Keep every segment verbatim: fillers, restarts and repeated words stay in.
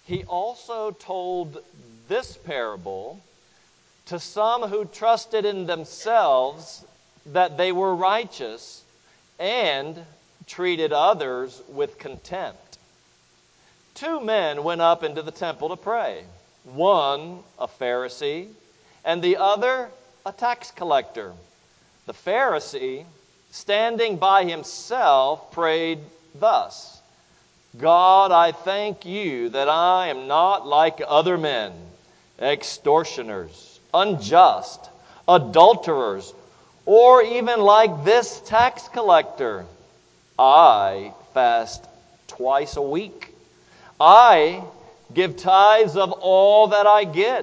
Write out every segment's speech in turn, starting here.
he also told this parable to some who trusted in themselves that they were righteous and treated others with contempt. Two men went up into the temple to pray, one a Pharisee and the other a tax collector. The Pharisee, standing by himself, prayed thus: God, I thank you that I am not like other men, extortioners, unjust, adulterers, or even like this tax collector. I fast twice a week. I give tithes of all that I get.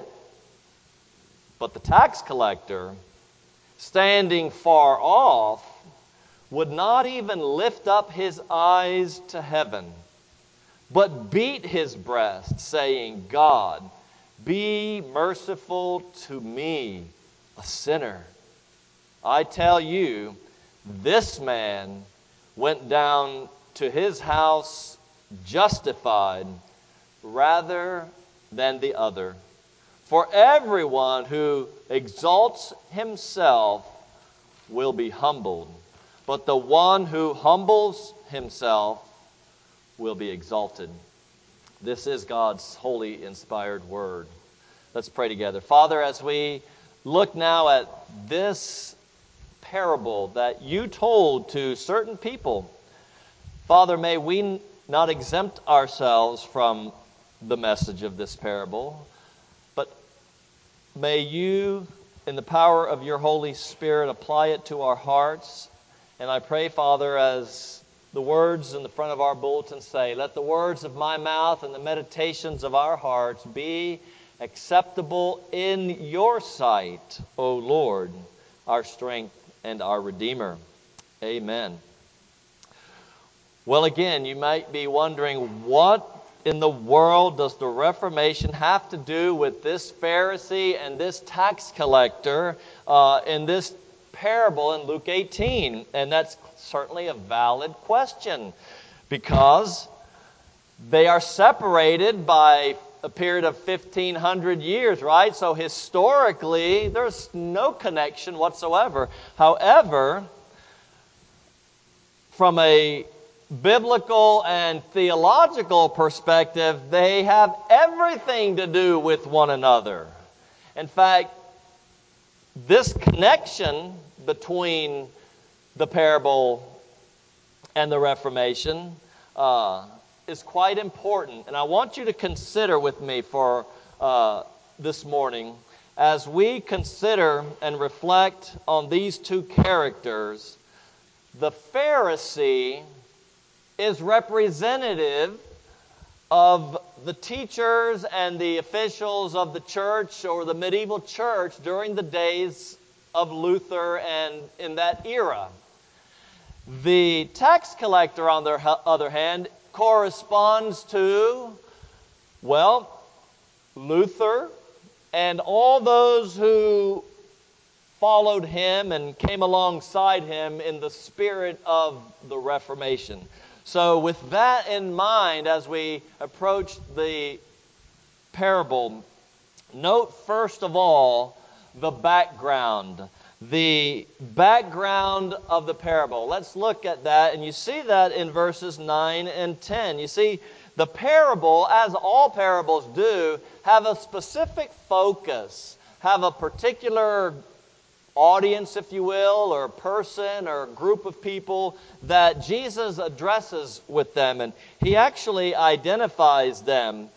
But the tax collector, standing far off, would not even lift up his eyes to heaven, but beat his breast, saying, God, be merciful to me, a sinner. I tell you, this man went down to his house justified rather than the other. For everyone who exalts himself will be humbled, but the one who humbles himself will be exalted. This is God's holy, inspired word. Let's pray together. Father, as we look now at this parable that you told to certain people, Father, may we not exempt ourselves from the message of this parable, but may you, in the power of your Holy Spirit, apply it to our hearts. And I pray, Father, as the words in the front of our bulletin say, let the words of my mouth and the meditations of our hearts be acceptable in your sight, O Lord, our strength and our Redeemer. Amen. Well, again, you might be wondering, what in the world does the Reformation have to do with this Pharisee and this tax collector uh, in this parable in Luke eighteen? And that's certainly a valid question, because they are separated by a period of fifteen hundred years, right? So historically, there's no connection whatsoever. However, from a biblical and theological perspective, they have everything to do with one another. In fact, this connection between the parable and the Reformation uh, is quite important. And I want you to consider with me for uh, this morning, as we consider and reflect on these two characters, the Pharisee is representative of the teachers and the officials of the church or the medieval church during the days of Luther and in that era. The tax collector, on the other hand, corresponds to, well, Luther and all those who followed him and came alongside him in the spirit of the Reformation. So with that in mind, as we approach the parable, note first of all the background. The background of the parable. Let's look at that, and you see that in verses nine and ten. You see, the parable, as all parables do, have a specific focus, have a particular audience, if you will, or person or group of people that Jesus addresses with them, and he actually identifies them.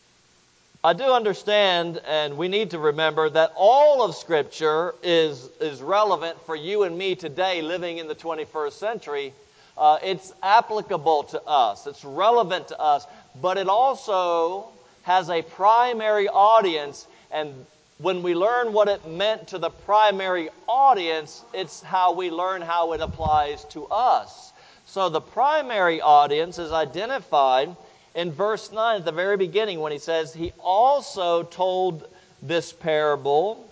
I do understand, and we need to remember, that all of Scripture is, is relevant for you and me today living in the twenty-first century. Uh, it's applicable to us. It's relevant to us. But it also has a primary audience, and when we learn what it meant to the primary audience, it's how we learn how it applies to us. So the primary audience is identified in verse nine at the very beginning when he says, he also told this parable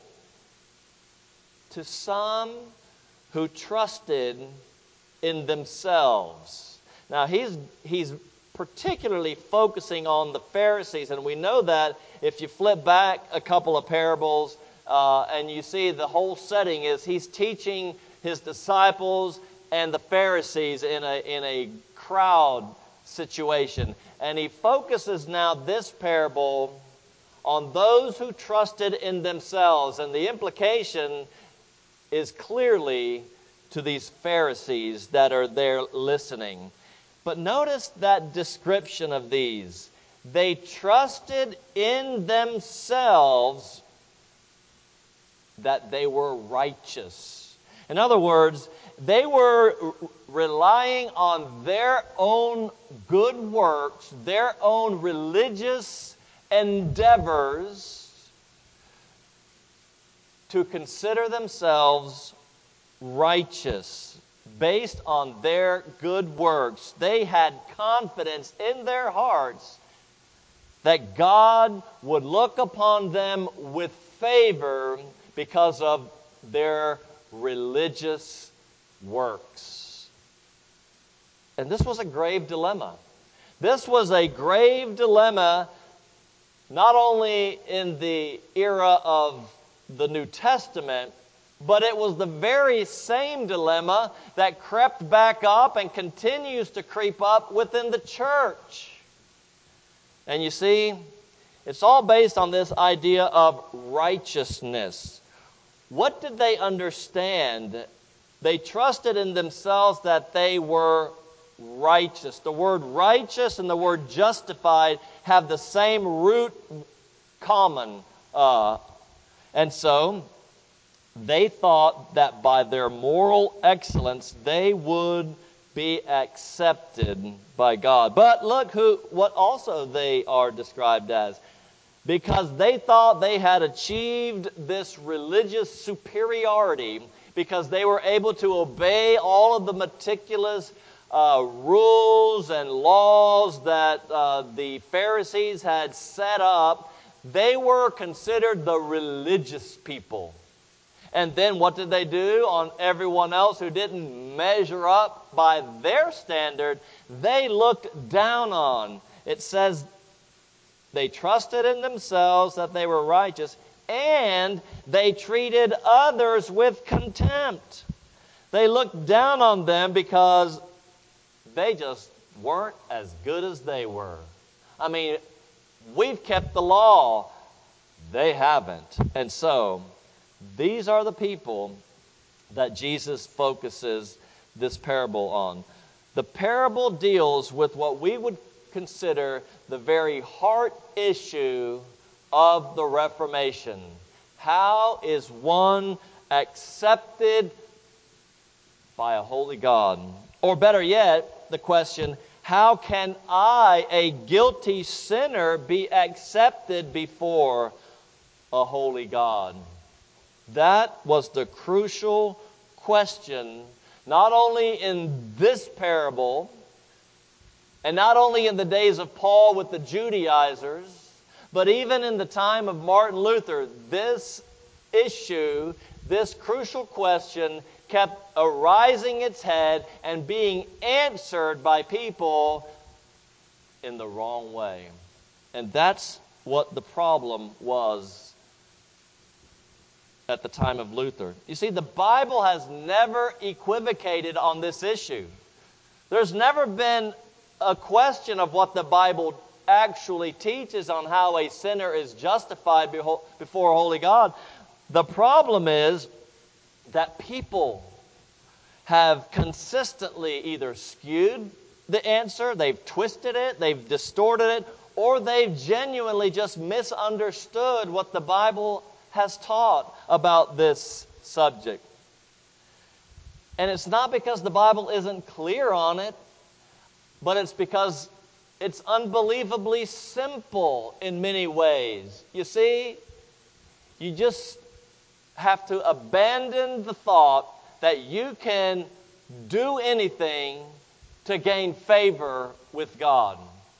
to some who trusted in themselves. Now he's he's particularly focusing on the Pharisees. And we know that if you flip back a couple of parables uh, and you see the whole setting is he's teaching his disciples and the Pharisees in a, in a crowd situation. And he focuses now this parable on those who trusted in themselves. And the implication is clearly to these Pharisees that are there listening. But notice that description of these. They trusted in themselves that they were righteous. In other words, they were relying on their own good works, their own religious endeavors to consider themselves righteous based on their good works. They had confidence in their hearts that God would look upon them with favor because of their religious works. And this was a grave dilemma. This was a grave dilemma not only in the era of the New Testament, but it was the very same dilemma that crept back up and continues to creep up within the church. And you see, it's all based on this idea of righteousness. What did they understand? They trusted in themselves that they were righteous. The word righteous and the word justified have the same root common. Uh, and so, they thought that by their moral excellence, they would be accepted by God. But look who what also they are described as. Because they thought they had achieved this religious superiority, because they were able to obey all of the meticulous uh, rules and laws that uh, the Pharisees had set up, they were considered the religious people. And then what did they do on everyone else who didn't measure up by their standard? They looked down on. It says they trusted in themselves that they were righteous, and they treated others with contempt. They looked down on them because they just weren't as good as they were. I mean, we've kept the law. They haven't. And so, these are the people that Jesus focuses this parable on. The parable deals with what we would consider the very heart issue of the Reformation. How is one accepted by a holy God? Or better yet, the question, how can I, a guilty sinner, be accepted before a holy God? That was the crucial question, not only in this parable, and not only in the days of Paul with the Judaizers, but even in the time of Martin Luther. This issue, this crucial question, kept arising its head and being answered by people in the wrong way. And that's what the problem was at the time of Luther. You see, the Bible has never equivocated on this issue. There's never been a question of what the Bible actually teaches on how a sinner is justified before a holy God. The problem is that people have consistently either skewed the answer, they've twisted it, they've distorted it, or they've genuinely just misunderstood what the Bible has taught about this subject. And it's not because the Bible isn't clear on it, but it's because it's unbelievably simple in many ways. You see, you just have to abandon the thought that you can do anything to gain favor with God.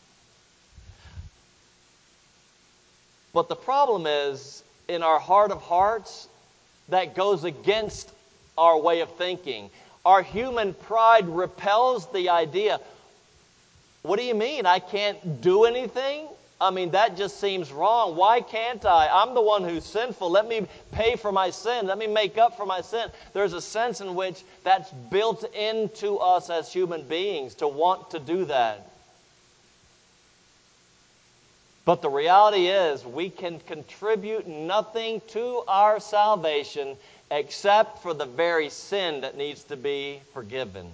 But the problem is, in our heart of hearts, that goes against our way of thinking. Our human pride repels the idea. what do you mean? I can't do anything? I mean, that just seems wrong. Why can't I? I'm the one who's sinful. Let me pay for my sin. Let me make up for my sin. There's a sense in which that's built into us as human beings to want to do that. But the reality is we can contribute nothing to our salvation except for the very sin that needs to be forgiven.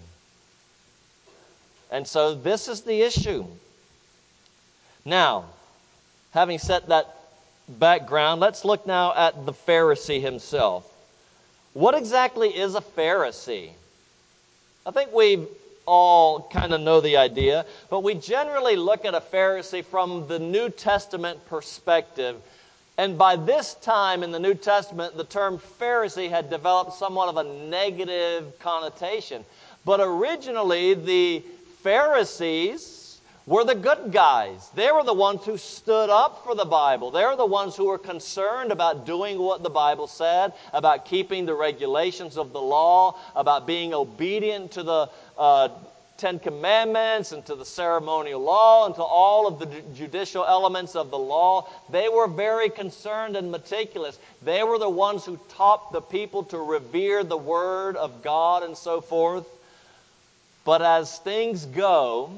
And so this is the issue. Now, having set that background, let's look now at the Pharisee himself. What exactly is a Pharisee? I think we all kind of know the idea, but we generally look at a Pharisee from the New Testament perspective. And by this time in the New Testament, the term Pharisee had developed somewhat of a negative connotation. But originally, the Pharisees were the good guys. They were the ones who stood up for the Bible. They were the ones who were concerned about doing what the Bible said, about keeping the regulations of the law, about being obedient to the uh, Ten Commandments and to the ceremonial law and to all of the judicial elements of the law. They were very concerned and meticulous. They were the ones who taught the people to revere the Word of God and so forth. But as things go,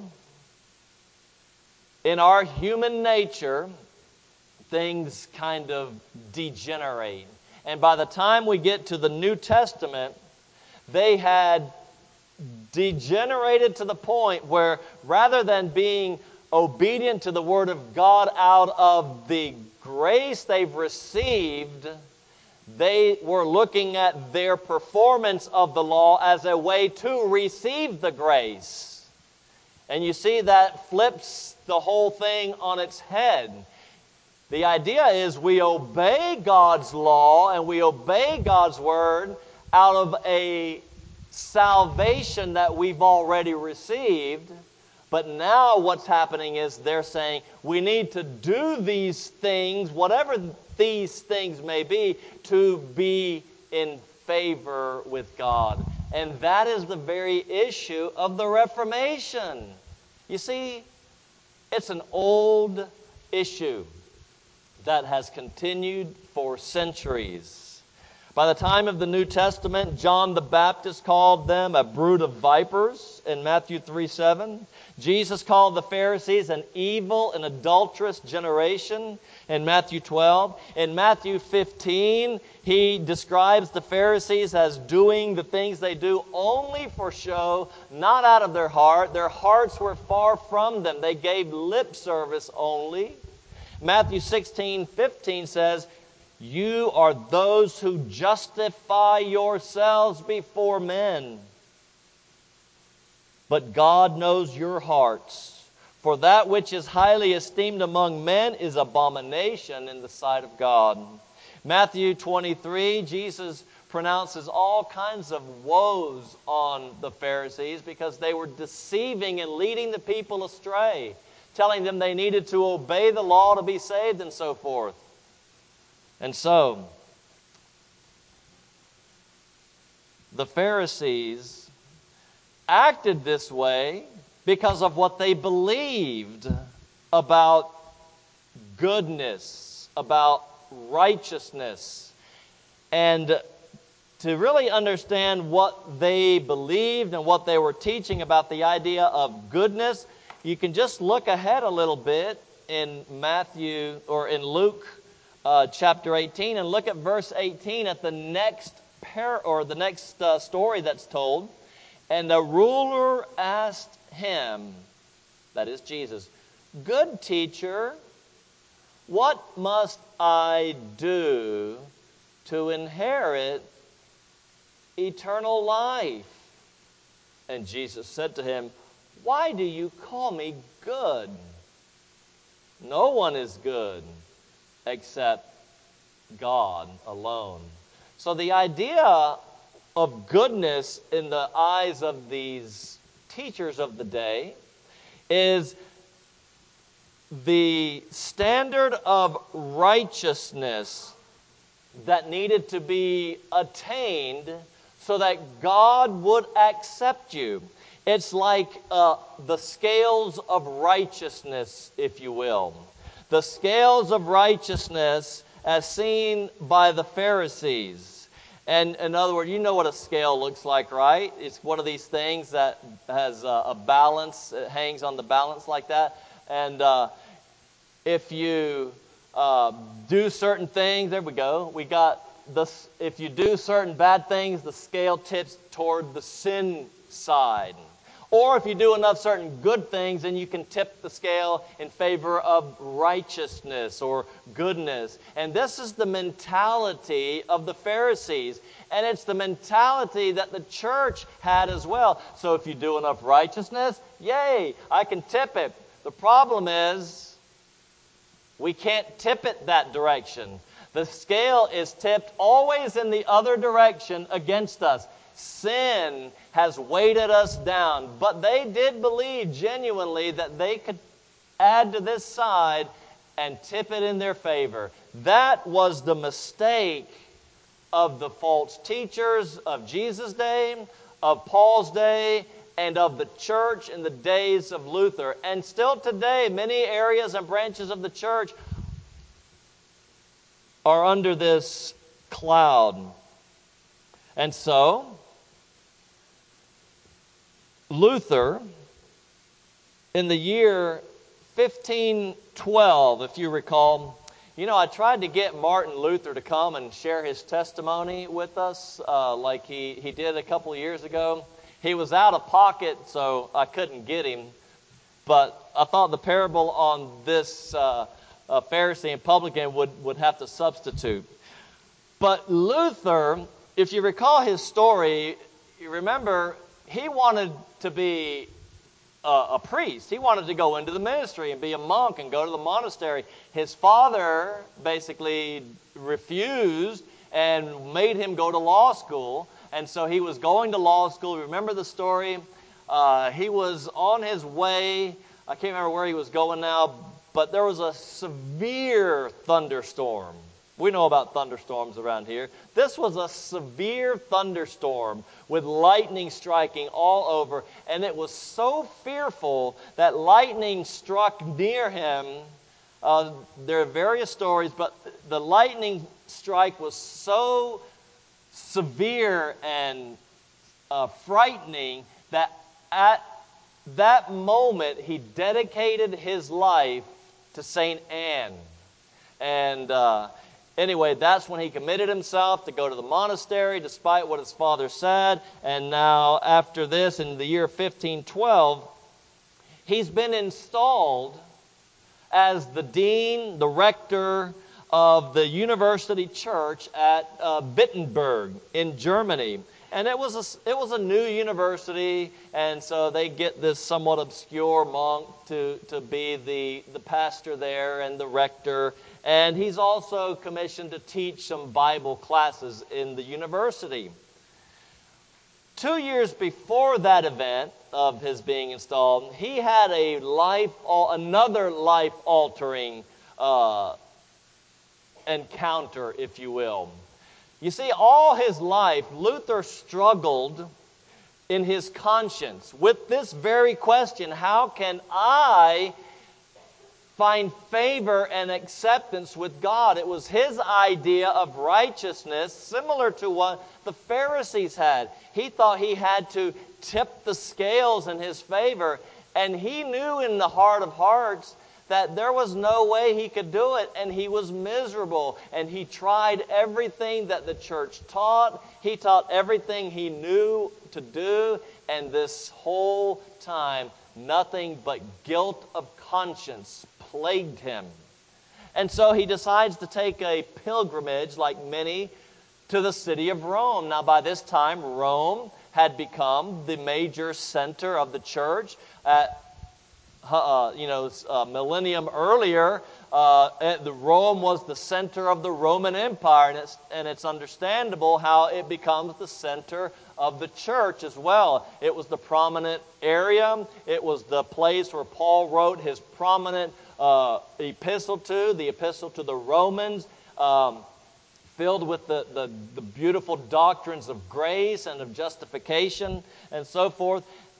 in our human nature, things kind of degenerate. And by the time we get to the New Testament, they had degenerated to the point where rather than being obedient to the Word of God out of the grace they've received, they were looking at their performance of the law as a way to receive the grace. And you see that flips the whole thing on its head. The idea is we obey God's law and we obey God's Word out of a salvation that we've already received. But now what's happening is they're saying we need to do these things, whatever these things may be, to be in favor with God. And that is the very issue of the Reformation. You see, it's an old issue that has continued for centuries. By the time of the New Testament, John the Baptist called them a brood of vipers in Matthew three seven. Jesus called the Pharisees an evil and adulterous generation in Matthew twelve. In Matthew fifteen, he describes the Pharisees as doing the things they do only for show, not out of their heart. Their hearts were far from them. They gave lip service only. Matthew sixteen fifteen says, "You are those who justify yourselves before men. But God knows your hearts. For that which is highly esteemed among men is abomination in the sight of God." Matthew twenty-three, Jesus pronounces all kinds of woes on the Pharisees because they were deceiving and leading the people astray, telling them they needed to obey the law to be saved and so forth. And so, the Pharisees acted this way because of what they believed about goodness, about righteousness. And to really understand what they believed and what they were teaching about the idea of goodness, you can just look ahead a little bit in Matthew or in Luke uh, chapter eighteen and look at verse eighteen at the next par- or the next uh, story that's told. And the ruler asked him, that is Jesus, "Good teacher, what must I do to inherit eternal life?" And Jesus said to him, "Why do you call me good? No one is good except God alone." So the idea of goodness in the eyes of these teachers of the day is the standard of righteousness that needed to be attained so that God would accept you. It's like uh, the scales of righteousness, if you will. The scales of righteousness as seen by the Pharisees. And in other words, you know what a scale looks like, right? It's one of these things that has a, a balance. It hangs on the balance like that. And uh, if you uh, do certain things, there we go. We got this. If you do certain bad things, the scale tips toward the sin side. Or if you do enough certain good things, then you can tip the scale in favor of righteousness or goodness. And this is the mentality of the Pharisees. And it's the mentality that the church had as well. So if you do enough righteousness, yay, I can tip it. The problem is, we can't tip it that direction. The scale is tipped always in the other direction against us. Sin has weighted us down. But they did believe genuinely that they could add to this side and tip it in their favor. That was the mistake of the false teachers of Jesus' day, of Paul's day, and of the church in the days of Luther. And still today, many areas and branches of the church are under this cloud. And so, Luther, in the year fifteen twelve, if you recall, you know, I tried to get Martin Luther to come and share his testimony with us, uh, like he, he did a couple of years ago. He was out of pocket, so I couldn't get him. But I thought the parable on this uh, uh, Pharisee and publican would, would have to substitute. But Luther, if you recall his story, you remember he wanted to be a, a priest. He wanted to go into the ministry and be a monk and go to the monastery. His father basically refused and made him go to law school. And so he was going to law school. Remember the story? Uh, he was on his way. I can't remember where he was going now, but there was a severe thunderstorm. We know about thunderstorms around here. This was a severe thunderstorm with lightning striking all over. And it was so fearful that lightning struck near him. Uh, there are various stories, but the lightning strike was so severe and uh, frightening that at that moment he dedicated his life to Saint Anne. And uh, anyway, that's when he committed himself to go to the monastery despite what his father said. And now after this, in the year fifteen twelve, he's been installed as the dean, the rector of the university church at uh, Wittenberg in Germany. And it was a, it was a new university, and so they get this somewhat obscure monk to, to be the, the pastor there and the rector. And he's also commissioned to teach some Bible classes in the university. Two years before that event of his being installed, he had a life, another life-altering uh, encounter, if you will. You see, all his life, Luther struggled in his conscience with this very question: how can I find favor and acceptance with God? It was his idea of righteousness, similar to what the Pharisees had. He thought he had to tip the scales in his favor, and he knew in the heart of hearts that there was no way he could do it, and he was miserable. And he tried everything that the church taught. He taught everything he knew to do, and this whole time, nothing but guilt of conscience plagued him. And so he decides to take a pilgrimage, like many, to the city of Rome. Now, by this time, Rome had become the major center of the church. At Uh, you know, a millennium earlier, uh, the Rome was the center of the Roman Empire, and it's, and it's understandable how it becomes the center of the church as well. It was the prominent area. It was the place where Paul wrote his prominent uh, epistle to, the epistle to the Romans, um, filled with the, the, the beautiful doctrines of grace and of justification and so forth.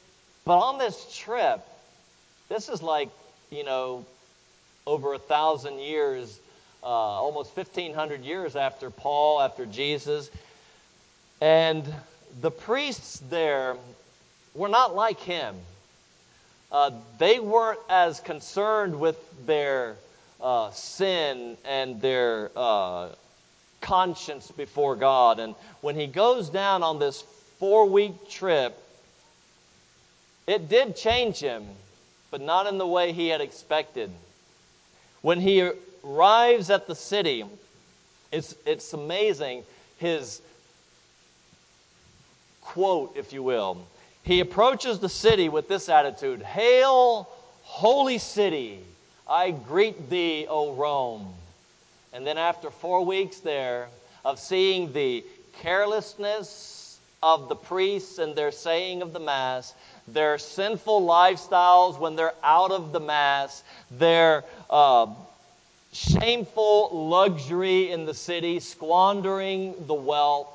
But on this trip, this is like, you know, over a thousand years, uh, almost fifteen hundred years after Paul, after Jesus. And the priests there were not like him. Uh, they weren't as concerned with their uh, sin and their uh, conscience before God. And when he goes down on this four-week trip, it did change him, but not in the way he had expected. When he arrives at the city, it's, it's amazing, his quote, if you will. He approaches the city with this attitude: "Hail, holy city, I greet thee, O Rome." And then after four weeks there of seeing the carelessness of the priests and their saying of the Mass, their sinful lifestyles when they're out of the Mass, their uh, shameful luxury in the city, squandering the wealth,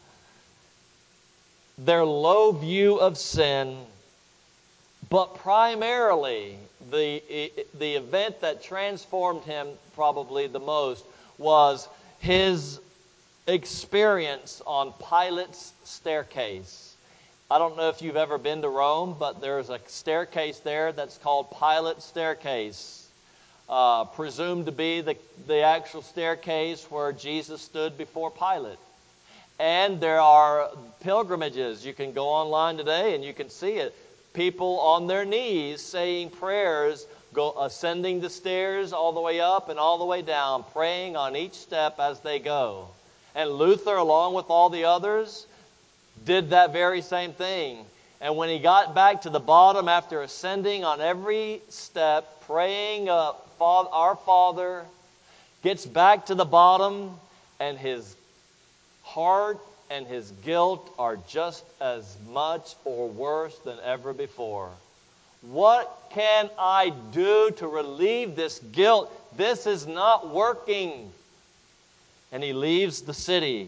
their low view of sin, but primarily the, the event that transformed him probably the most was his experience on Pilate's staircase. I don't know if you've ever been to Rome, but there's a staircase there that's called Pilate's staircase, uh, presumed to be the, the actual staircase where Jesus stood before Pilate. And there are pilgrimages. You can go online today and you can see it. People on their knees saying prayers, go ascending the stairs all the way up and all the way down, praying on each step as they go. And Luther, along with all the others, did that very same thing. And when he got back to the bottom after ascending on every step, praying, uh, Father, Our Father, gets back to the bottom, and his heart and his guilt are just as much or worse than ever before. What can I do to relieve this guilt? This is not working. And he leaves the city.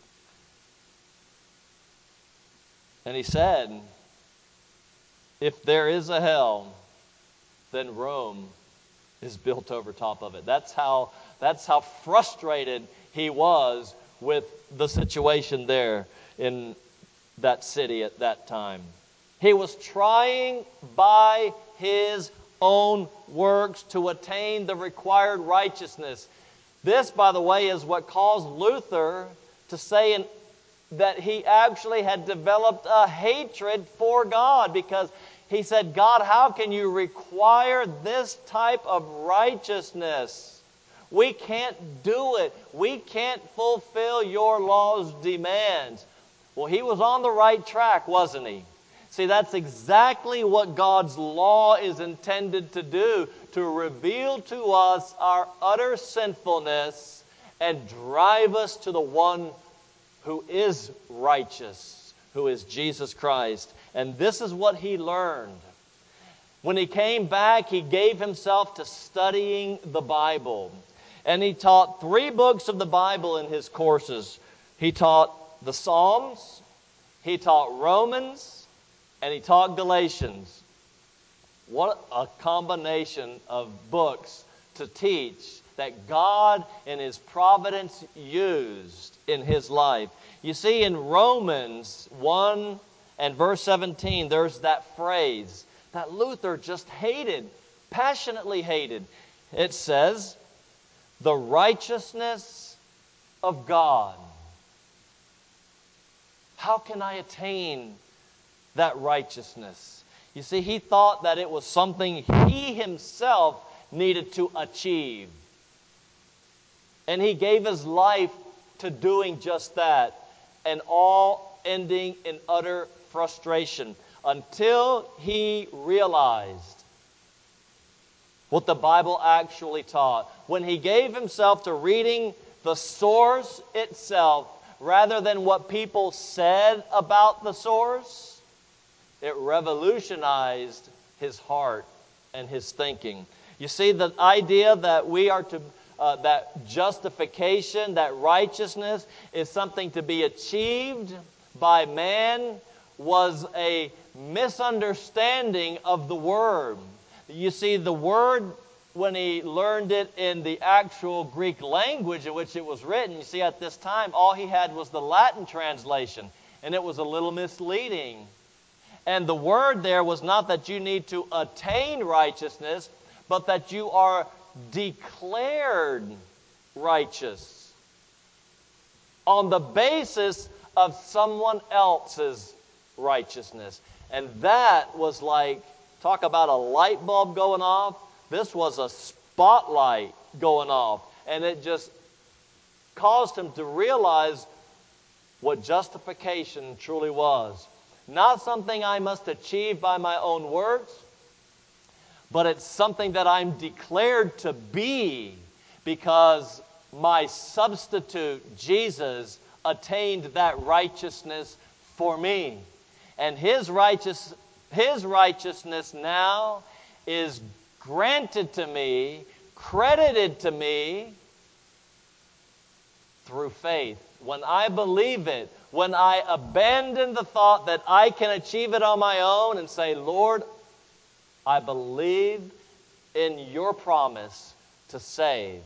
And he said, if there is a hell, then Rome is built over top of it. That's how, that's how frustrated he was with the situation there in that city at that time. He was trying by his own works to attain the required righteousness. This, by the way, is what caused Luther to say in, that he actually had developed a hatred for God, because he said, God, how can you require this type of righteousness? We can't do it. We can't fulfill your law's demands. Well, he was on the right track, wasn't he? See, that's exactly what God's law is intended to do, to reveal to us our utter sinfulness and drive us to the one who is righteous, who is Jesus Christ. And this is what he learned. When he came back, he gave himself to studying the Bible. And he taught three books of the Bible in his courses. He taught the Psalms, he taught Romans, and he taught Galatians. What a combination of books to teach that God in his providence used in his life. You see, in Romans one and verse seventeen, there's that phrase that Luther just hated, passionately hated. It says, the righteousness of God. How can I attain that righteousness? You see, he thought that it was something he himself needed to achieve. And he gave his life to doing just that, and all ending in utter frustration until he realized what the Bible actually taught. When he gave himself to reading the source itself rather than what people said about the source, it revolutionized his heart and his thinking. You see, the idea that we are to, uh, that justification, that righteousness is something to be achieved by man, was a misunderstanding of the word. You see, the word, when he learned it in the actual Greek language in which it was written, you see, at this time, all he had was the Latin translation, and it was a little misleading. And the word there was not that you need to attain righteousness, but that you are declared righteous on the basis of someone else's righteousness. And that was like, talk about a light bulb going off. This was a spotlight going off. And it just caused him to realize what justification truly was. Not something I must achieve by my own works, but it's something that I'm declared to be because my substitute, Jesus, attained that righteousness for me. And his righteous, his righteousness now is granted to me, credited to me through faith. When I believe it, when I abandon the thought that I can achieve it on my own and say, Lord, I believe in your promise to save.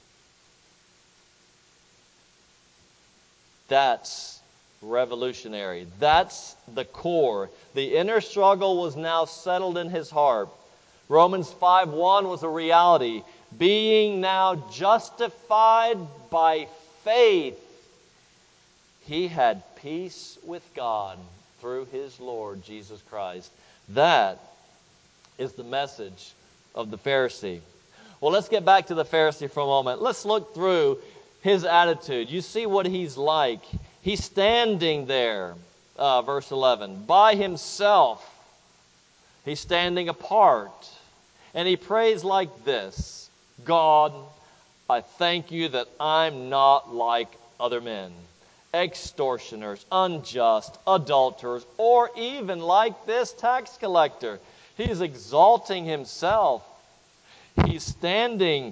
That's revolutionary. That's the core. The inner struggle was now settled in his heart. Romans five one was a reality. Being now justified by faith, he had peace with God through his Lord Jesus Christ. That is the message of the Pharisee. Well, let's get back to the Pharisee for a moment. Let's look through his attitude. You see what he's like. He's standing there, uh, verse eleven, by himself. He's standing apart. And he prays like this: God, I thank you that I'm not like other men, extortioners, unjust, adulterers, or even like this tax collector. He's exalting himself. He's standing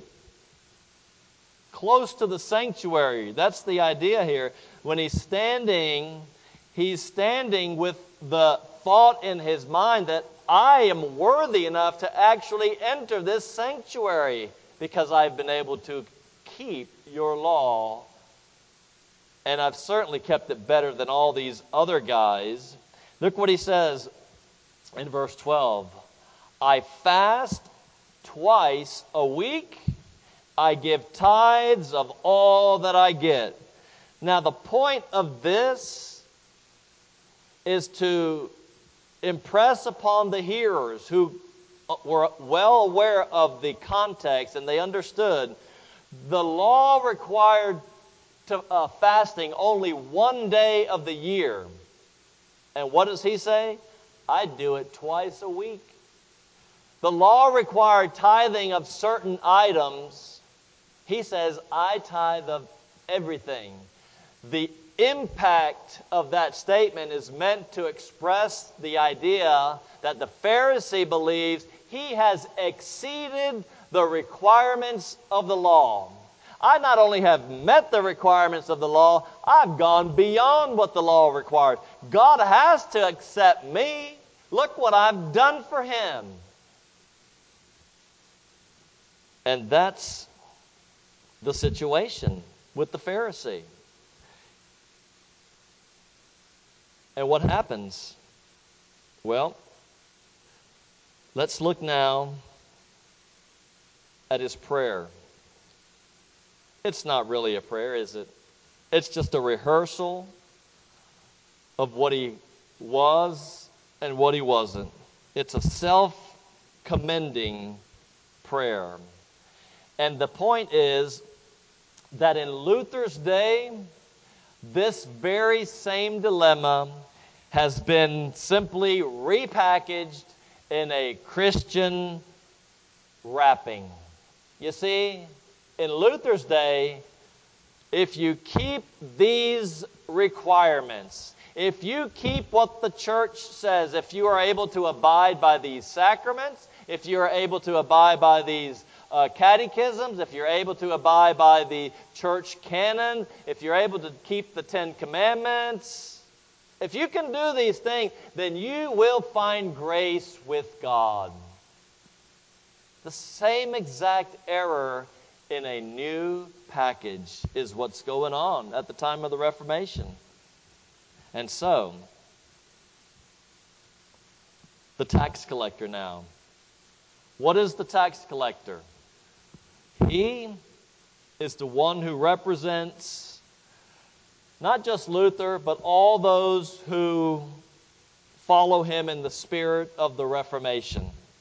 close to the sanctuary. That's the idea here. When he's standing, he's standing with the thought in his mind that I am worthy enough to actually enter this sanctuary because I've been able to keep your law. And I've certainly kept it better than all these other guys. Look what he says in verse twelve. I fast twice a week. I give tithes of all that I get. Now, the point of this is to impress upon the hearers who were well aware of the context and they understood the law required to, uh, fasting only one day of the year. And what does he say? I do it twice a week. The law required tithing of certain items. He says, I tithe of everything. The impact of that statement is meant to express the idea that the Pharisee believes he has exceeded the requirements of the law. I not only have met the requirements of the law, I've gone beyond what the law required. God has to accept me. Look what I've done for him. And that's the situation with the Pharisee. And what happens? Well, let's look now at his prayer. It's not really a prayer, is it? It's just a rehearsal of what he was and what he wasn't. It's a self-commending prayer. And the point is that in Luther's day, this very same dilemma has been simply repackaged in a Christian wrapping. You see, in Luther's day, if you keep these requirements, if you keep what the church says, if you are able to abide by these sacraments, if you are able to abide by these uh, catechisms, if you're able to abide by the church canon, if you're able to keep the Ten Commandments, if you can do these things, then you will find grace with God. The same exact error in a new package is what's going on at the time of the Reformation. And so, the tax collector now. What is the tax collector? He is the one who represents not just Luther, but all those who follow him in the spirit of the Reformation.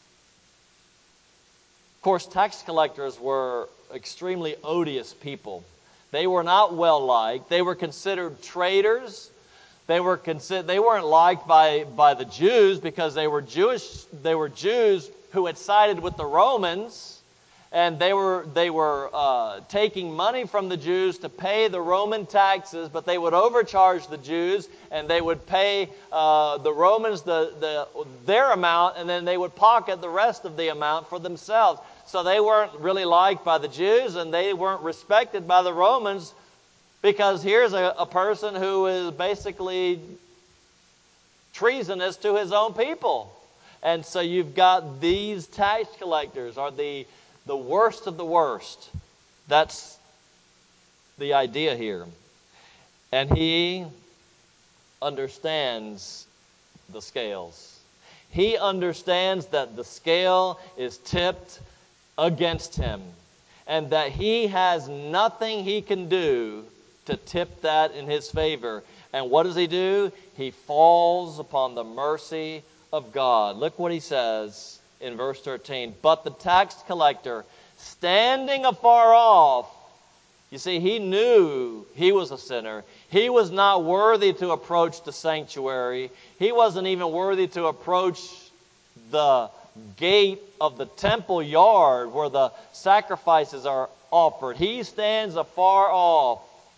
Of course, tax collectors were extremely odious people. They were not well liked. They were considered traitors. They were considered, they weren't liked by, by the Jews because they were Jewish. They were Jews who had sided with the Romans, and they were they were uh, taking money from the Jews to pay the Roman taxes, but they would overcharge the Jews, and they would pay uh, the Romans the, the their amount, and then they would pocket the rest of the amount for themselves. So they weren't really liked by the Jews, and they weren't respected by the Romans, because here's a, a person who is basically treasonous to his own people. And so you've got these tax collectors are the, the worst of the worst. That's the idea here. And he understands the scales. He understands that the scale is tipped against him, and that he has nothing he can do to tip that in his favor. And what does he do? He falls upon the mercy of God. Look what he says in verse thirteen. But the tax collector, standing afar off, you see, he knew he was a sinner. He was not worthy to approach the sanctuary. He wasn't even worthy to approach the gate of the temple yard where the sacrifices are offered. He stands afar off,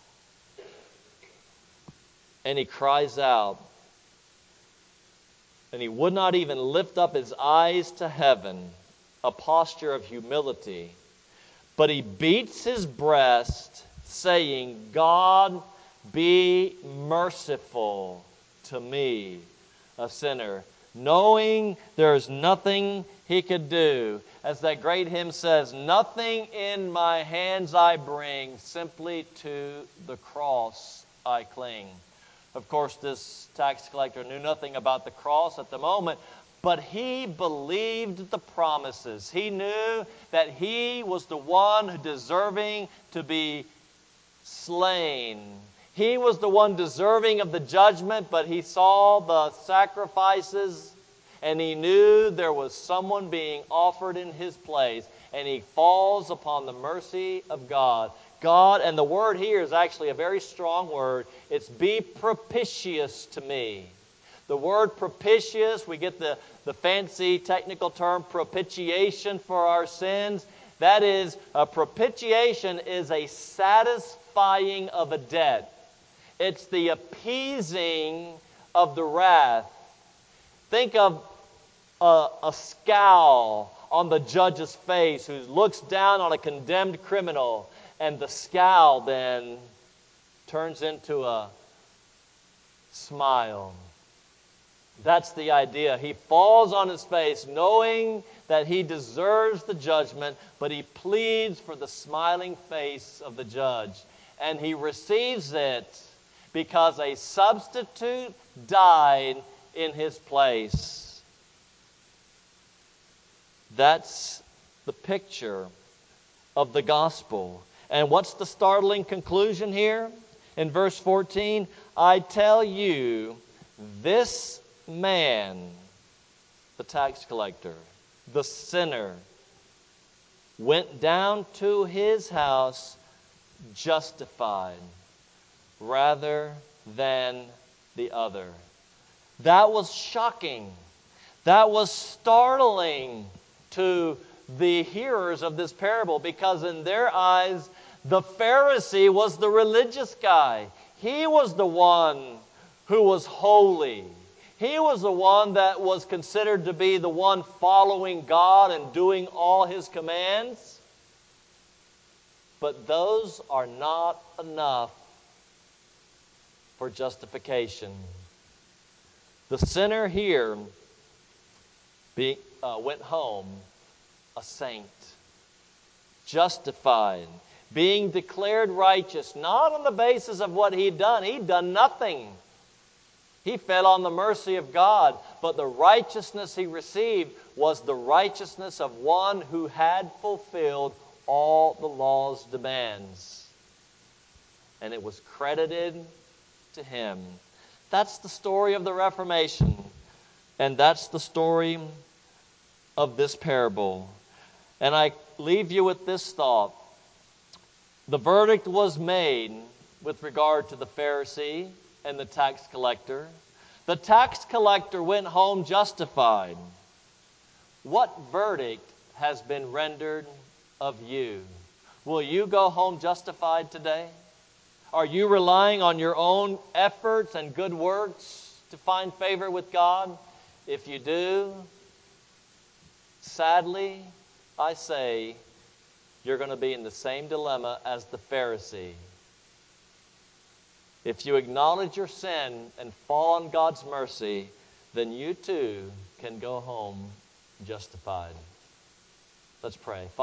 and he cries out. And he would not even lift up his eyes to heaven, a posture of humility. But he beats his breast, saying, God, be merciful to me, a sinner. Knowing there is nothing he could do. As that great hymn says, nothing in my hands I bring, simply to the cross I cling. Of course, this tax collector knew nothing about the cross at the moment, but he believed the promises. He knew that he was the one deserving to be slain. He was the one deserving of the judgment, but he saw the sacrifices, and he knew there was someone being offered in his place, and he falls upon the mercy of God. God, and the word here is actually a very strong word. It's be propitious to me. The word propitious, we get the, the fancy technical term propitiation for our sins. That is, a propitiation is a satisfying of a debt. It's the appeasing of the wrath. Think of a, a scowl on the judge's face who looks down on a condemned criminal, and the scowl then turns into a smile. That's the idea. He falls on his face knowing that he deserves the judgment, but he pleads for the smiling face of the judge. And he receives it because a substitute died in his place. That's the picture of the gospel. And what's the startling conclusion here? In verse fourteen, I tell you, this man, the tax collector, the sinner, went down to his house justified rather than the other. That was shocking. That was startling to the hearers of this parable, because in their eyes, the Pharisee was the religious guy. He was the one who was holy. He was the one that was considered to be the one following God and doing all His commands. But those are not enough for justification. The sinner here be, uh, went home a saint, justified, being declared righteous, not on the basis of what he'd done. He'd done nothing. He fell on the mercy of God, but the righteousness he received was the righteousness of one who had fulfilled all the law's demands. And it was credited to him. That's the story of the Reformation. And that's the story of this parable. And I leave you with this thought. The verdict was made with regard to the Pharisee and the tax collector. The tax collector went home justified. What verdict has been rendered of you? Will you go home justified today? Are you relying on your own efforts and good works to find favor with God? If you do, sadly, I say, you're going to be in the same dilemma as the Pharisee. If you acknowledge your sin and fall on God's mercy, then you too can go home justified. Let's pray.